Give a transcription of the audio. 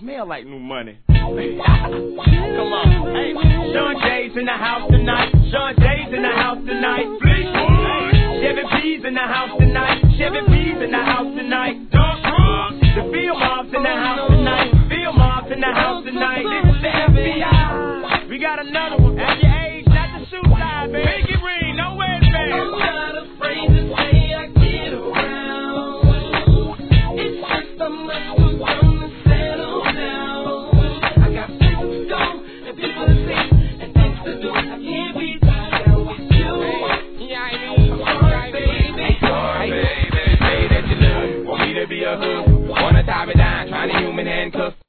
smell like new money. Come on. Hey, Sean J's in the house tonight. Sean J's in the house tonight. Chevy P's in the house tonight. Chevy P's in the house tonight. The field mobs in the house tonight. Field mobs in the house tonight. This is the FBI. We got another one. At your age, not the shoe size, baby. Make it ring, no way, baby. I'm not afraid to say I get around. It's just a much too young to settle down. I got places to go and people to see and things to do. I can't